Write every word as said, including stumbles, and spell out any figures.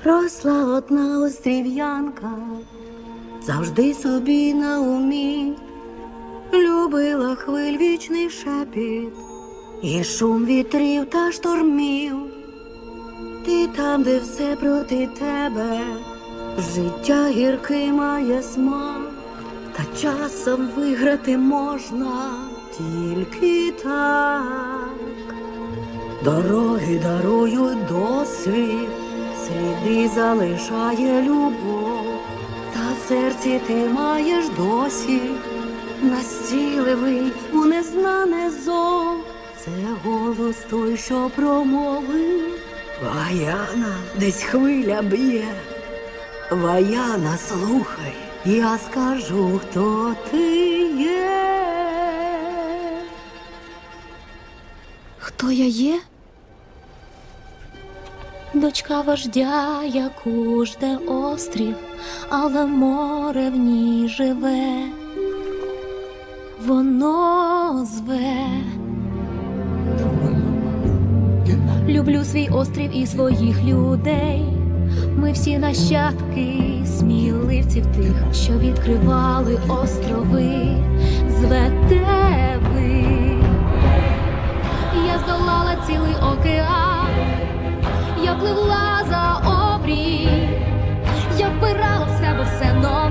Росла одна острів'янка, завжди собі на умі, любила хвиль вічний шепіт і шум вітрів та штормів. Ти там, де все проти тебе, життя гіркий має смак, та часом виграти можна тільки так. Дороги дарують досвід, сліди залишає любов, та в серці ти маєш досі настійливий у незнане зов. Це голос той, що промовив: Ваяна, десь хвиля б'є. Ваяна, слухай, я скажу, хто ти є. Хто я є? Дочка вождя, яку жде острів, але море в ній живе. Воно зве. Люблю свій острів і своїх людей. Ми всі нащадки сміливців тих, що відкривали острови. Звете ви. Я здолала цілий океан, я пливла за обрій, я вбирала в себе все нове.